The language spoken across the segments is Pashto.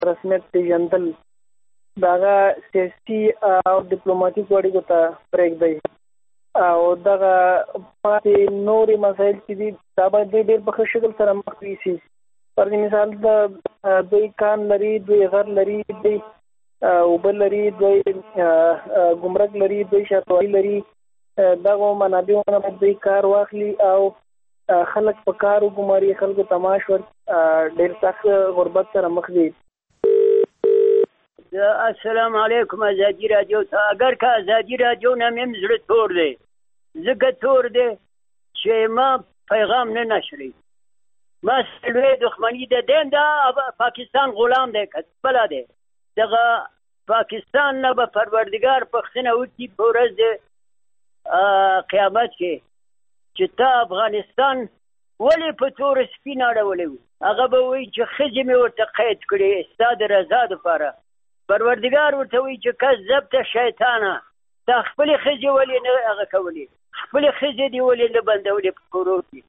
رسمیت پیژندل د هغه سیاسي او ډیپلوماتیکو اړیکو ته پرېږدي او دغه پاتې نورې مسایل چې دي دا باید ډېر په ښه شکل سره مخ یوسي. پر مثال دوی کان لري، دوی غر لري، دوی اوبه لري، دوی ګمرک لري، دوی شاتوالي لري. دغه منابعو نه باید دوی کار واخلي او خلک په کار وګماري، خلکو ته معاش ډېر سخت غربت سره مخ دي. السلام علیکم ازادي راډیو ته. اگر که ازادي راډیو نه مې زړه تور دی، ځکه تور دی چې ما پیغام نه نشری. ما سلوی دښمني ده دین دا پاکستان غلام دی که بله دی. دغه پاکستان نه به پروردګار پوښتنه وکړي په ورځ د قیامت کې چې ته افغانستان ولې په تور سپین اړولی و. هغه به وایي چې ښځې مې ورته قید کړې ستا د رضا دپاره. پروردګار ورته وایي چې کذبته شیطانه، تا خپلې ښځې ولې نه هغه کولې، خپلې ښځې دې ولې نه بندولې په کورو کې.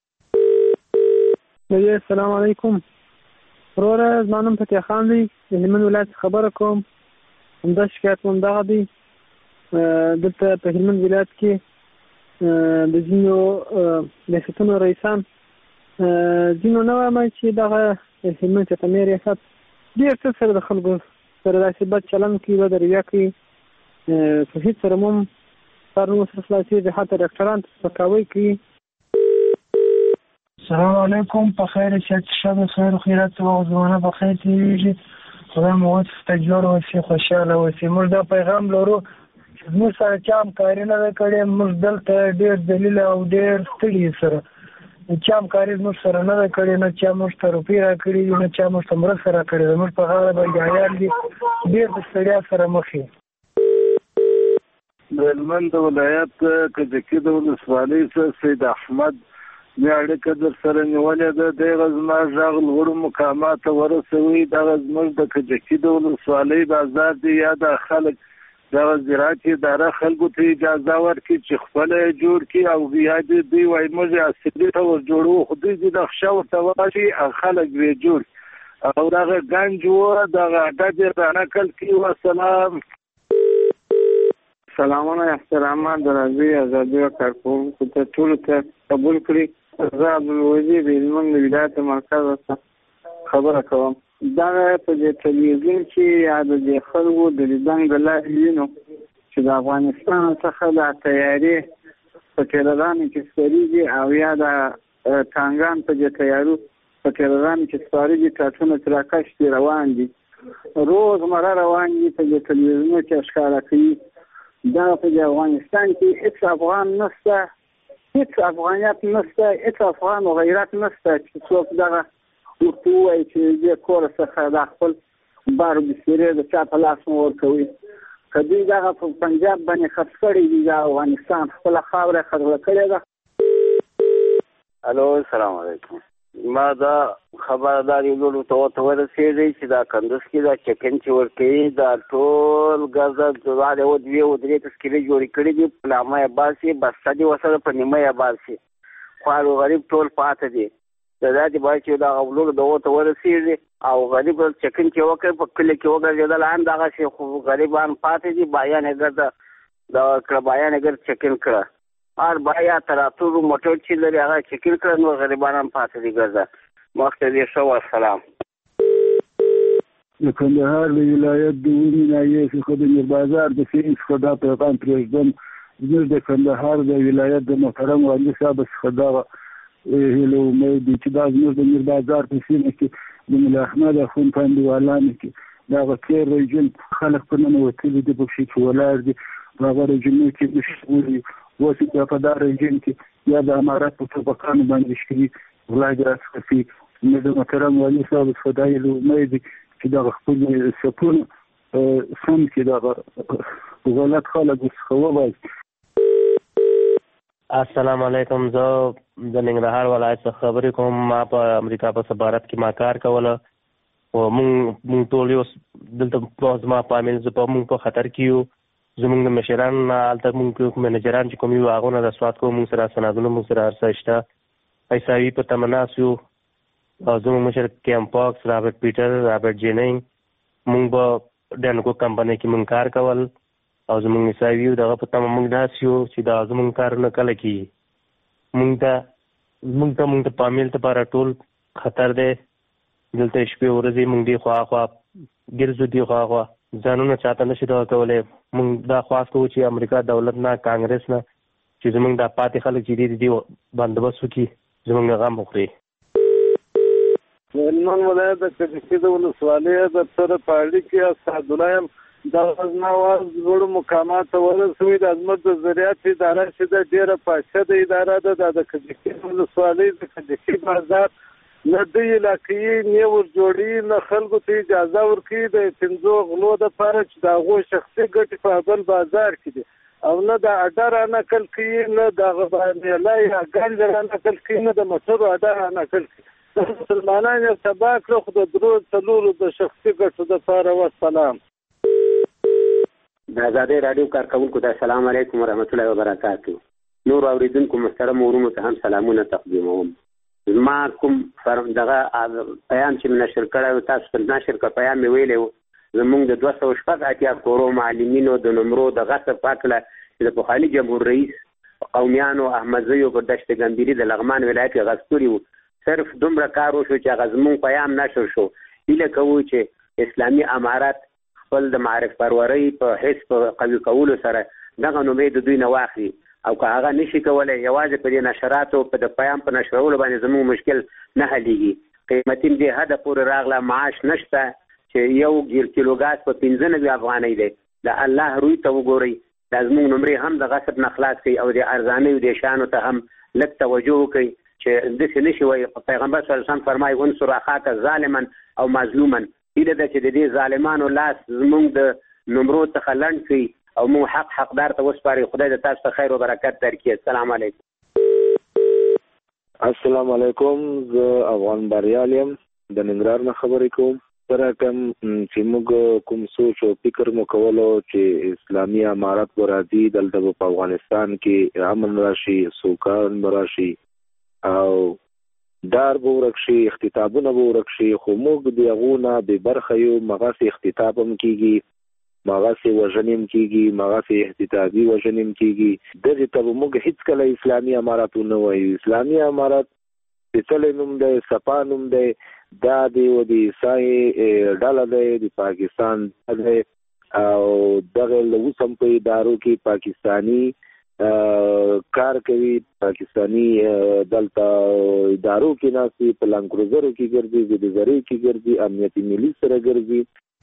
السلام علیکم وروره، زما نوم فتح خان دی، د هلمند ولایت خبره کوم. همدا شکایت مو همدغه دی. دلته په هلمند ولایت کې د ځینو ریاستونو رئیسان ځینو نه وایم چې دغه هلمند چتمې ریاست ډېر څه سره د خلکو سره داسې بد چلند کوي، بد رویه کوي. په هېڅ سره مو هم کار نه ورسره خلاصېږي، حتی ډاکټران ته سپکاوی کوي. السلام علیکم، په خیر صحت شب خیر و خیرات و زمانه په خیر تېرېږي. خدای مو ورته جوړ اوسي، خوشحاله اوسي. موږ دا پیغام لرو چې زموږ سره چا همکاري نه ده کړې. موږ دلته ډېر ذلیل او ډېر ستړي سره چا همکاري زموږ سره نه ده کړې، نه چا موږ ته روپۍ راکړي دي، نه چا موږ ته مرسته راکړې ده. موږ په غاړه بندیان دي، ډېر د ستړیا سره مخ یو. د هلمند ولایت کجکي د ولسوالۍ څخه سید احمد مې اړیکه در سره نیولې ده. دغه زما غږ لوړو مقاماتو ورسوي. دغه زموږ د کجکي د ولسوالۍ بازار دی، یا د خلک دغه زراعتي اداره خلکو ته اجازه ورکړي چې خپله یې جوړ کړي او بیا دې دوی وایي موږ یې اصلي ته ور جوړوو، خو دوی دې نقشه ورته واشي او خلک یې جوړ او دغه ګنج و دغه اډه دې رانقل کړي. وسلام. سلامونه احترامات د راځي ازادي او کارکوونکو ته ټولو ته قبول کړي. زه عبدالوزیر د هلمند ولایت مرکز څخه خبره کوم. دا په دې تلویزیون کې یا د دې خلکو د لیدنګ د لارې وینو چې د افغانستان څخه د تیارې په ټیلرانو کې سپارېږي او یا د ټانګان په دې تیارو په ټیلرانو کې سپارېږي، ټاټونه تراکش دي روان دي، روزمره روان دي. په دې تلویزیونو کې ښکاره کوي دا په افغانستان کې هیڅ افغان نشته، هیڅ افغانیت نشته، هیڅ افغان و غیرت نشته چې څوک دغه ورته ووایي چې دې کور څخه د خپل بار بسترې د چا په لاس مو ورکوي. که دوی دغه په پنجاب باندې خرڅ کړي دي، د افغانستان خپله خاوره خرڅه کړې ده. الو السلام علیکم. ما دا خبردار یو لورو ته ورسېدی چې دا کندوز کې دا چکن چې ورکوي دا ټول ګرده دا یو دوې او درې تسکیلې جوړې کړي دي، په نامه یې باسي، بسته دي ورسره په نیمه یې باسي. خوار و غریب ټول پاته دي. دا دې باید چې دا لورو د ورته ورسېږي او غریب چکن چې وکړي په کلي کې وګرځېدل هم دغسې، خو غریبان پاتې دي. بایان یې ګرده دا کړه، بایان یې ګرد چکن کړه، هر بایا تر اتو موټر چې لري هغه چکن کړه، نو غریبان هم پاتې دي ګرده. مخته دې ښه والسلام. د کندهار د ولایت د ونې ناحیې څخه د میربازار د سیند څخه دا پیغام پرېږدم. زموږ د کندهار د ولایت د محترم والي صاحب څخه دغه هیله امید دي چې دا زموږ د میربازار په سیمه کې د ملا احمد اخوند په انډیوالانو کې دغه تېر رژیم خلک په ننوتلي دي، پکښې چې ولاړ دي په هغه رژیمونو کې مشغول دي. اوس بیا په دا رژیم کې یا د امارت په ټوپکانو باندې شکري غلا راڅخه کوي. نو د محترم والي صاحب څخه دا هیله امید دي چې دغه خپل سپونه سم کړي، دغه غلط خلک ورڅخه وباسي. السلام علیکم. زه د ننګرهار ولایت څخه خبرې کوم. ما په امریکا په سفارت کې ما کار کوله او موږ ټول یو دلته زما فامیل زه په موږ په خطر کې یو. زموږ د مشران هلته موږ منیجران چې کوم یو هغو نه رسوات کوو، موږ سره سندونه موږ سره هر څه شته. ایساوي په تمه ناست یو او زموږ مشر کیم پاکس، رابرټ پیټر، رابرټ جیننګ مونږ به ډنکو کمپنۍ کې مونږ کار کول او زمونږ حسابي دغه په تمه مونږ داسې یو چې دا زمونږ کارونه کله کېږي. مونږ ته پامیل لپاره ټول خطر دی. دلته شپې ورځې مونږ دی خواخوا ګرځو، دی خواخوا ځانونه چاته نشي دغه کولی. مونږ دا خواست کوو چې امریکا دولت نه، کانګرس نه، چې زمونږ دا پاتې خلک چې دي بندوبست وکړي، زمونږ غم وخوري. هلمند ولایت د کجکي د ولسوالۍ د سره په اړیکې اسعدالله یم. د غزناواز لوړو مقاماتو ورسوي. د عظمت د زراعت اداره چې د ډېره پاشده اداره ده، د کجکي ولسوالۍ د کجکي بازار نه دوی علاقې نه ورجوړي، نه خلکو ته اجازه ورکوي د 5 غلو دپاره چې د هغو شخصي ګټې په بل بازار کې دي، او نه د اډه رانقل کوي، نه د هغه میله یا ګنج رانقل کوي، نه د موټرو اډه رانقل کوي. مسلمانان یې تباه کړه، خو د 3 د شخصي ګټو دپاره. والسلام. د ازادۍ راډیو کارکونکو ته السلام علیکم ورحمت الله وبرکاتو. نور اوریدونکو محترم ورونو ته هم سلامونه تقدیموم. زما کوم دغه پیام چې نشر کړی، تاسو په نشر کې پیام مې ویلی و، زمونږ د 280 کورو معلمینو د نمرو د غصب په هکله چې د پخواني جمهور رئیس قومیانو احمدزیو په دشت ګمبیري د لغمان ولایت کې غصب کړي وو. صرف دومره کار وشو چې هغه زمونږ پیام نشر شو. هیله کوو چې اسلامي امارات خپل د معرف پرورۍ په حس په قوي کولو سره دغه نومې د دوی نه واخلي، او که هغه نشي کولی یوازې په دې نشراتو په د پیام په نشرولو باندې زموږ مشکل نه حلیږي. قیمتي دې حده پورې راغله، معاش نشته چې 1 کیلو ګاز په 95 افغانۍ دی. د الله روی ته وګورئ، دا زموږ نمرې هم د غصب نه خلاص کړي او د ارزانیو د شیانو ته هم لږ توجه وکړئ چې داسې نشي وایي. پیغمبر صلی الله علیه وسلم فرمایي انصر اخاک ظالما او مظلوما. هیله ده چې د دې ظالمانو لاس زموږ د نمرو څخه لنډ کړي او موږ حقدار ته وسپاري. خدای د تاسو ته خیر او برکت درکړي. السلام علیکم. السلام علیکم. زه افغان بریال یم، د ننګرهار نه خبرې کوم. سره کوم چې موږ کوم سوچ او فکر مو کولو چې اسلامي امارات به راځي، دلته په افغانستان کې امن راشي، سوکان به راشي او دار به ورک شي، اختطافونه به ورک شي، خو موږ د هغو نه بې برخه یو. مغسې اختطاف هم کېږي، مغسې وژنې هم کېږي، مغسې اختطافي وژنې هم کېږي. دغې ته به موږ هېڅکله اسلامي امارات ونه وایو. اسلامي امارات سپېڅلی نوم دی، صفا نوم دی. دا د عیسای ډله دی، د پاکستان دی، او دغه اوس هم په ادارو کې پاکستاني کار کوي. پاکستاني دلته ادارو کې ناستي، په لانکروزرو کې ګرځي، زیدزرۍ کې ګرځي، امنیتي ملي سره ګرځي.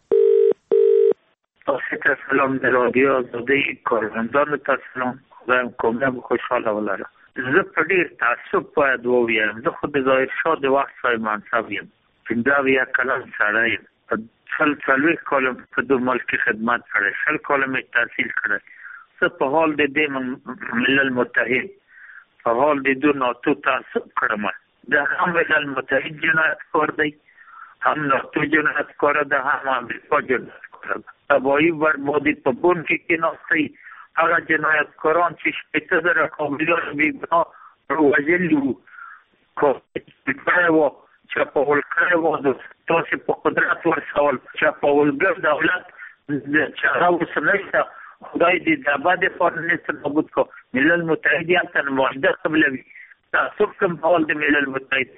تاسو ته سلام د رادیو آزادۍ کارمندانو ته سلام. خدایم کامیاب خوشحاله ولره. زه په ډېر تعصب باید ووایم، زه خو د ظاهرشاه د وخت صاحب منصب یم، 15 کلن سړی یم، 40 کاله په دو ملک کې خدمت کړی، 100 کاله مې تحصیل کړی. زه په حال د دې ملل متحد په حال د دو ناتو تعصب کړم. دا هم ملل متحد جنایتکار دی، هم ناتو جنایتکار ده، هم امریکا جنایتکار ده. تباهي بربادي په بون کې ناستئ. هغه جنایتکاران چې 80,000 کابلیان بېګناه وژلي وو، کړی وو، چپاول کړی وو، تاسې په قدرت ورسول. چپاولګر دولت چې هغه اوس نشته، خدای دې د ابد لپاره نسته نابود کړو. ملل متحد هلته معاهده قبلوي. تعصب کوم ډول د ملل متحد.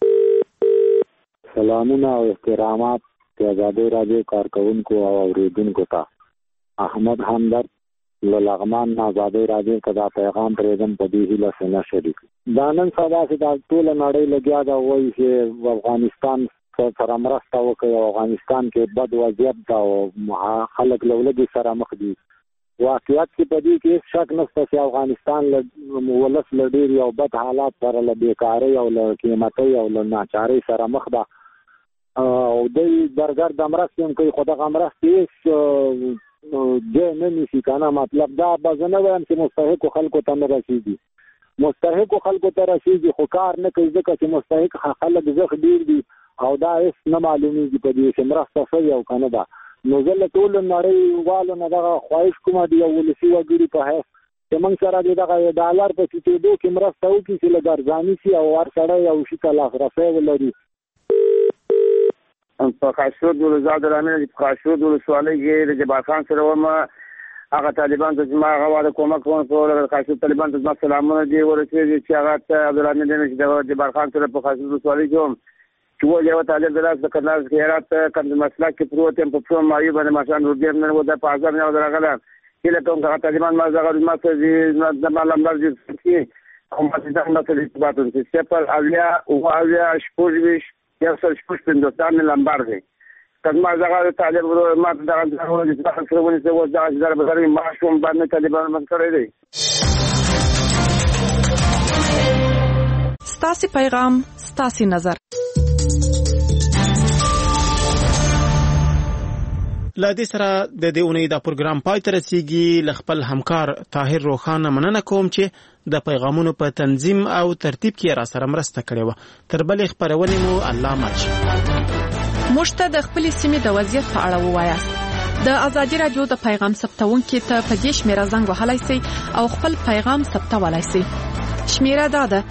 سلامونه او احترامات د ازادۍ راډیو کارکونکو او اورېدونکو ته. احمد همدرد له لغمان نه ازادۍ راډیو ته دا پیغام پرېږدم په دې هیله چې نه شریک. دا نن سبا چې دا ټوله نړۍ لګیا ده وایي چې افغانستان سره مرسته وکړي او افغانستان کې بد وضعیت ده او خلک له ولږې سره مخ دي. واقعیت کې په دې کې هېڅ شک نشته چې افغانستان ولس له ډېر یو بد حالات سره، له بېکارۍ او له قیمتۍ او له ناچارۍ سره مخ ده او دوی درګرد مرستې هم کوي، خو دغه مرستې هېڅ ځای نه نیسي که نه. مطلب دا به زه نه وایم چې مستحقو خلکو ته نه رسېږي، مستحقو خلکو ته رسېږي، خو کار نه کوي ځکه چې مستحق خلک زښت ډېر دي او دا هېڅ نه معلومېږي په دې چې مرسته شوې او که نه ده. نو زه له ټولو نړیوالو نه دغه خواهش کوم د یو ولسي وګړي په حیث چې موږ سره د دغه ډالر په ټیټېدو کې مرسته وکړي چې لږ ارزاني شي او هر سړی یو شي ته لاسرسی ولري. په خاشرود ولزاد رامل په خاشرود ولسوالۍ کې د جبار خان سره ومه هغه طالبان ته ما هغه د کومک کوم خاشرود طالبان ته ما سلامونه دی ورسېږي چې هغه عبدالحمید چې د جبار خان سره په خاشرود ولسوالۍ کې چې و یو طالب دراز د کندهار خیرات کوم مسله کې پروت هم په څوم مایو باندې ماشان ورګم نه و د پازم نه درغله چې له کوم طالبان ما زغر ما ته د معلومات دي او ما د نړۍ په باتون چې سپر اویا او اویا شپږ یو څل شپږ پندوستان لمبار دی کله زغر طالب ما د غوړو د ځخ سره ونی څه و د ځار بغیر ما شوم باندې طالبان من کړی دی. ستاسي پیغام ستاسي نظر. لدې سره د دې اونۍ دا پروګرام پای ته رسیږي. لخپل همکار طاهر روخانه مننه کوم چې د پیغامونو په تنظیم او ترتیب کې را سره مرسته کړې و. تر بلې خبرونه مو الله ماچ. مشته د خپل سیمې د وضعیت په اړه ووایاست. د ازادي رادیو د پیغام ثبتونکو ته په دې شمیره زنګ وهلای شئ او خپل پیغام ثبتولای شئ. شمیره دا ده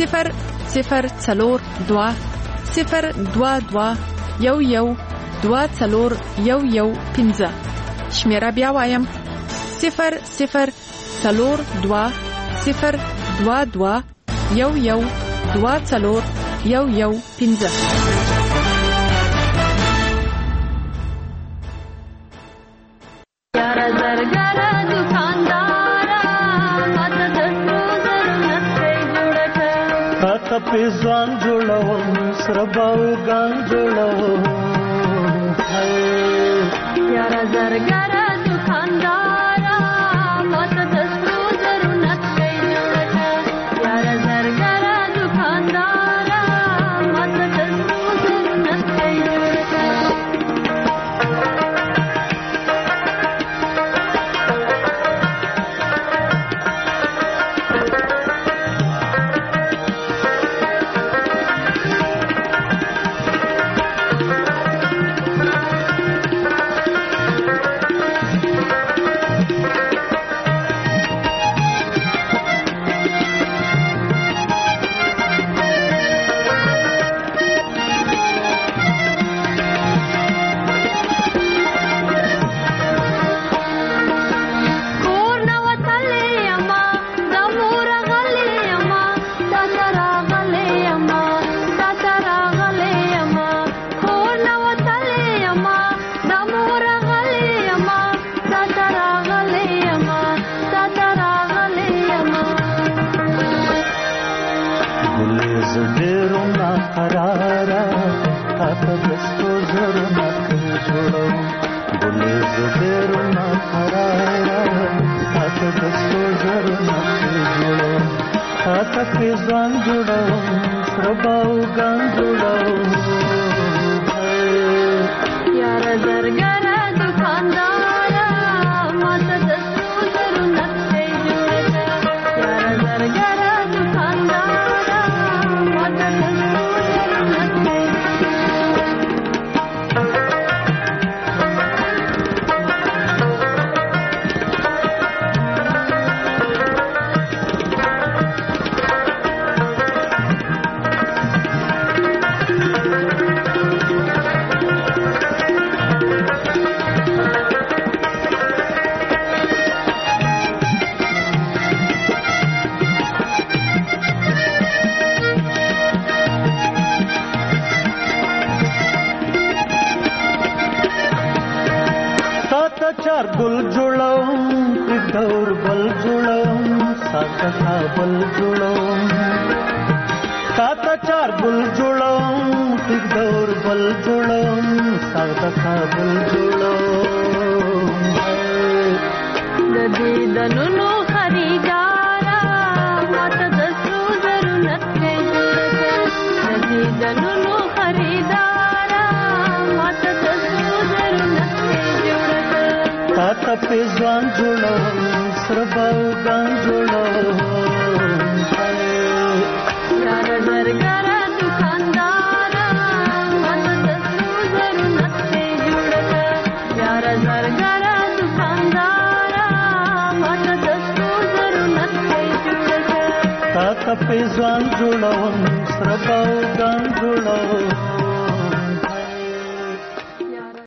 004 2 2 شمیره بیا وایم 004 2 ځان جوړوم سره باو ګان جوړوم یار زرګر دکاندار ماته د سترو زرو نقشې جوړه یار زرګر دکاندار ماته د سترو زرو نقشې جوړه ځان جوړوم سره باو ګان جوړوم